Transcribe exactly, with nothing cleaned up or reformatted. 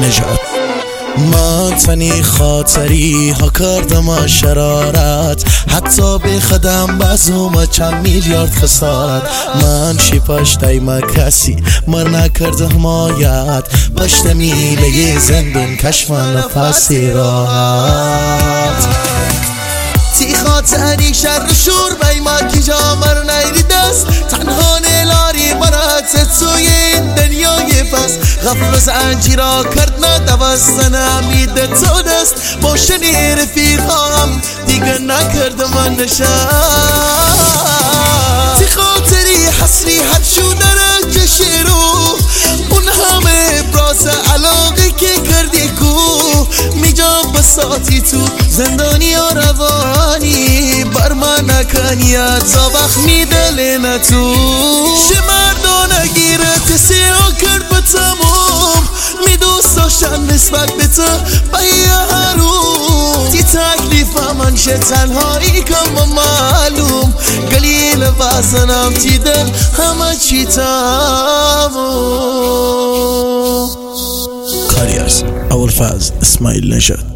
نژاد. من تنی خاطری ها کردم شرارت، حتی به خدم بازم چند میلیارد خسارت. من شی پشتای ما کسی مر نکرد حمایت، پشت میله زندون کشف نفسی راحت. تی خاطری شر شور بای ما کی جا مر نیری دست، تنها نلاری برات توی این دنیای پس. غفل زنجیرا کرد ندوستن امید تو دست، باشنی رفیقام دیگه نکرد من نشست. تی خاطری حسری هر شو درک شیرو، اون همه براز علاقه که کردی کو. میجام بساتی تو زندانی و روانی، بر من نکنیت زابخ میدل نتو. شمردانه گیره تسیو کرد به تموم، می دوست داشتم نسبت به تو بایه هروم. تی تکلیف من شه تنهایی کم و معلوم، قلیل وزنم تی دل همه چی تموم. کاریارز ابوالفضل اسماعیل نژاد.